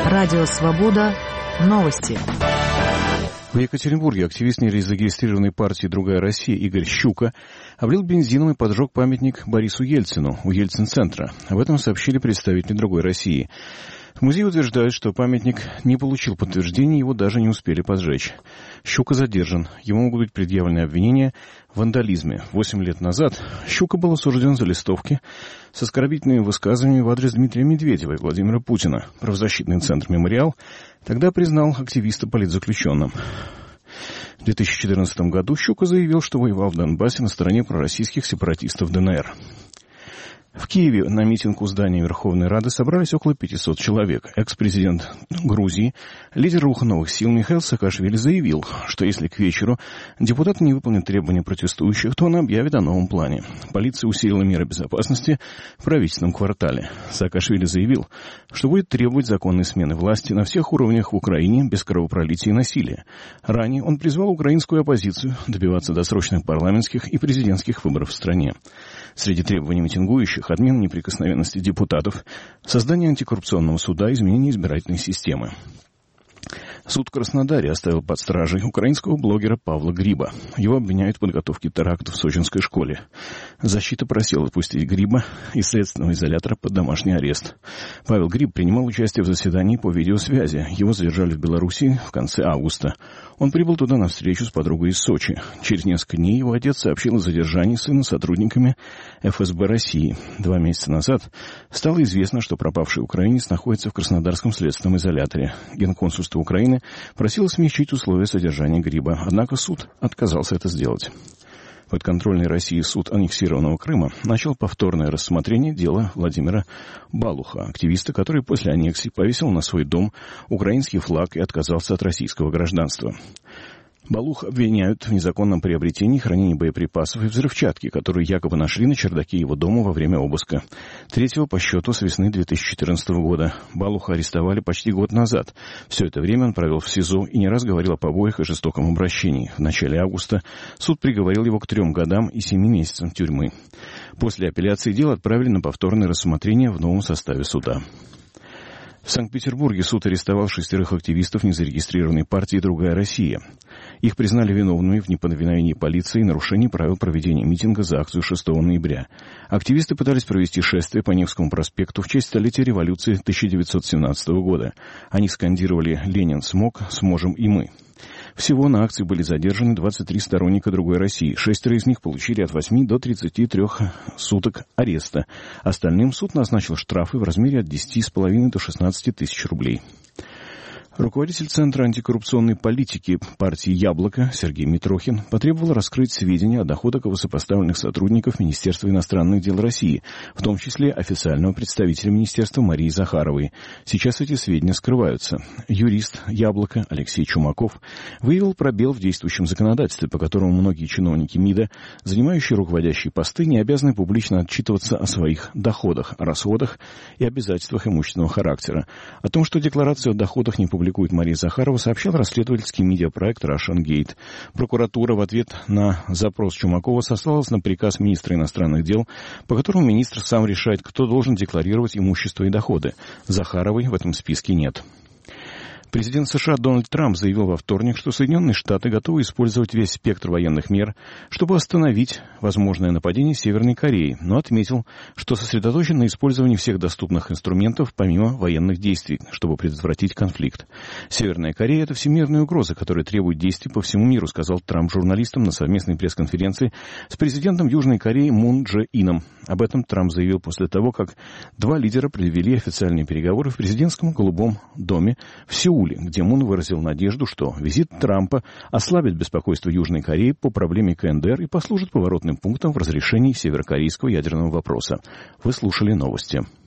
Радио «Свобода». Новости. В Екатеринбурге активист незарегистрированной партии «Другая Россия» Игорь Щука облил бензином и поджег памятник Борису Ельцину у Ельцин-центра. Об этом сообщили представители «Другой России». В музее утверждают, что памятник не получил подтверждения, его даже не успели поджечь. Щука задержан. Ему могут быть предъявлены обвинения в вандализме. 8 лет назад Щука был осужден за листовки с оскорбительными высказываниями в адрес Дмитрия Медведева и Владимира Путина. Правозащитный центр «Мемориал» тогда признал активиста политзаключенным. В 2014 году Щука заявил, что воевал в Донбассе на стороне пророссийских сепаратистов ДНР. В Киеве на митинг у здания Верховной Рады собрались около 500 человек. Экс-президент Грузии, лидер Руха новых сил Михаил Саакашвили заявил, что если к вечеру депутаты не выполнят требования протестующих, то он объявит о новом плане. Полиция усилила меры безопасности в правительственном квартале. Саакашвили заявил, что будет требовать законной смены власти на всех уровнях в Украине без кровопролития и насилия. Ранее он призвал украинскую оппозицию добиваться досрочных парламентских и президентских выборов в стране. Среди требований митингующих — отмена неприкосновенности депутатов, создание антикоррупционного суда, изменение избирательной системы. Суд в Краснодаре оставил под стражей украинского блогера Павла Гриба. Его обвиняют в подготовке теракта в сочинской школе. Защита просила отпустить Гриба из следственного изолятора под домашний арест. Павел Гриб принимал участие в заседании по видеосвязи. Его задержали в Беларуси в конце августа. Он прибыл туда на встречу с подругой из Сочи. Через несколько дней его отец сообщил о задержании сына сотрудниками ФСБ России. 2 месяца назад стало известно, что пропавший украинец находится в Краснодарском следственном изоляторе. Генконсульство Украины просило смягчить условия содержания Гриба, однако суд отказался это сделать. Подконтрольный России суд аннексированного Крыма начал повторное рассмотрение дела Владимира Балуха, активиста, который после аннексии повесил на свой дом украинский флаг и отказался от российского гражданства. Балух обвиняют в незаконном приобретении и хранении боеприпасов и взрывчатки, которые якобы нашли на чердаке его дома во время обыска. 3-го по счету с весны 2014 года. Балуха арестовали почти год назад. Все это время он провел в СИЗО и не раз говорил о побоях и жестоком обращении. В начале августа суд приговорил его к 3 годам и 7 месяцам тюрьмы. После апелляции дело отправили на повторное рассмотрение в новом составе суда. В Санкт-Петербурге суд арестовал 6 активистов незарегистрированной партии «Другая Россия». Их признали виновными в неповиновении полиции и нарушении правил проведения митинга за акцию 6 ноября. Активисты пытались провести шествие по Невскому проспекту в честь столетия революции 1917 года. Они скандировали «Ленин смог, сможем и мы». Всего на акции были задержаны 23 сторонника «Другой России». 6 из них получили от 8 до 33 суток ареста. Остальным суд назначил штрафы в размере от 10,5 до 16 тысяч рублей. Руководитель Центра антикоррупционной политики партии «Яблоко» Сергей Митрохин потребовал раскрыть сведения о доходах высокопоставленных сотрудников Министерства иностранных дел России, в том числе официального представителя министерства Марии Захаровой. Сейчас эти сведения скрываются. Юрист «Яблоко» Алексей Чумаков выявил пробел в действующем законодательстве, по которому многие чиновники МИДа, занимающие руководящие посты, не обязаны публично отчитываться о своих доходах, расходах и обязательствах имущественного характера. О том, что декларацию о доходах не публикует Мария Захарова, сообщал расследовательский медиапроект «Russian Gate». Прокуратура в ответ на запрос Чумакова сослалась на приказ министра иностранных дел, по которому министр сам решает, кто должен декларировать имущество и доходы. Захаровой в этом списке нет. Президент США Дональд Трамп заявил во вторник, что Соединенные Штаты готовы использовать весь спектр военных мер, чтобы остановить возможное нападение Северной Кореи, но отметил, что сосредоточен на использовании всех доступных инструментов помимо военных действий, чтобы предотвратить конфликт. Северная Корея — это всемирная угроза, которая требует действий по всему миру, сказал Трамп журналистам на совместной пресс-конференции с президентом Южной Кореи Мун Дже Ином. Об этом Трамп заявил после того, как 2 лидера провели официальные переговоры в президентском Голубом доме в Сеуле, где Мун выразил надежду, что визит Трампа ослабит беспокойство Южной Кореи по проблеме КНДР и послужит поворотным пунктом в разрешении северокорейского ядерного вопроса. Вы слушали новости.